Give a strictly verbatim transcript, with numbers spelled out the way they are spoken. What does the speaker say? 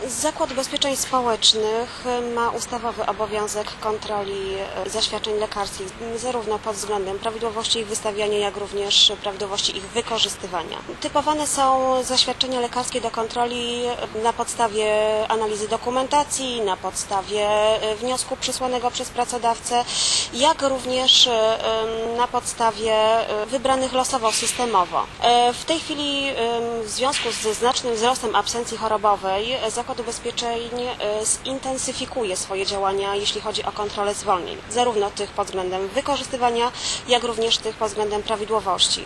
Zakład Ubezpieczeń Społecznych ma ustawowy obowiązek kontroli zaświadczeń lekarskich, zarówno pod względem prawidłowości ich wystawiania, jak również prawidłowości ich wykorzystywania. Typowane są zaświadczenia lekarskie do kontroli na podstawie analizy dokumentacji, na podstawie wniosku przysłanego przez pracodawcę, jak również na podstawie wybranych losowo systemowo. W tej chwili w związku ze znacznym wzrostem absencji chorobowej Zakład Ubezpieczeń zintensyfikuje swoje działania, jeśli chodzi o kontrolę zwolnień, zarówno tych pod względem wykorzystywania, jak również tych pod względem prawidłowości.